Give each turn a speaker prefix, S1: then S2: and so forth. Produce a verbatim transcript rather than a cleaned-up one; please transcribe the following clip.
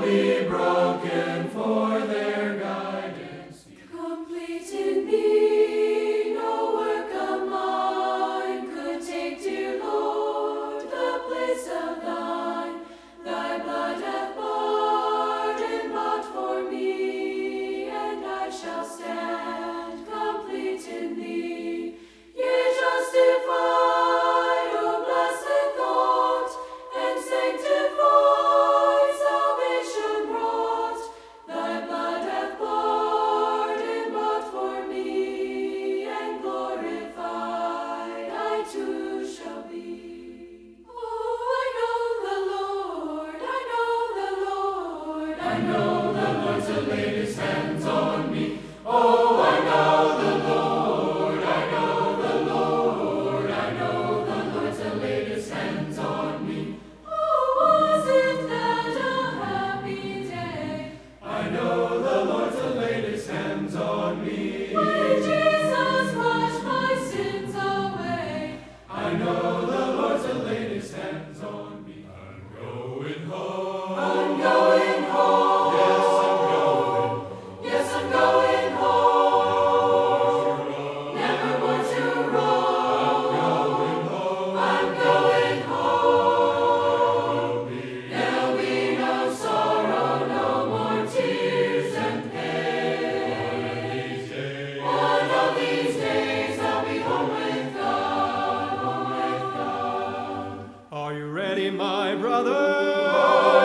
S1: be broken for their guidance.
S2: Complete in thee, no work of mine could take, dear Lord, the place of thine. Thy blood hath bought and bought for me, and I shall stand complete in thee. Yea, justified, O blessed thought, and sanctified, salvation wrought. Thy blood hath bought and bought for me, and glorified I too shall be. Oh, I know the Lord, I know the Lord,
S1: I know the Lord's have laid his hands on me. Oh, I know the Lord, I know the Lord, I know the Lord's have laid his hands on me.
S2: Oh, wasn't that a happy day,
S1: I know the Lord's have laid his hands on me.
S2: when Jesus washed my sins away.
S1: I know the Lord's have laid his hands on me. I'm going home.
S2: I'm going home,
S1: Yes, I'm going.
S2: yes, I'm going home, never more to roam. I'm going home, there'll be no sorrow, no more tears and pain. One of these days I'll be home with God, home with God.
S3: Are you ready, my brother?
S1: Oh,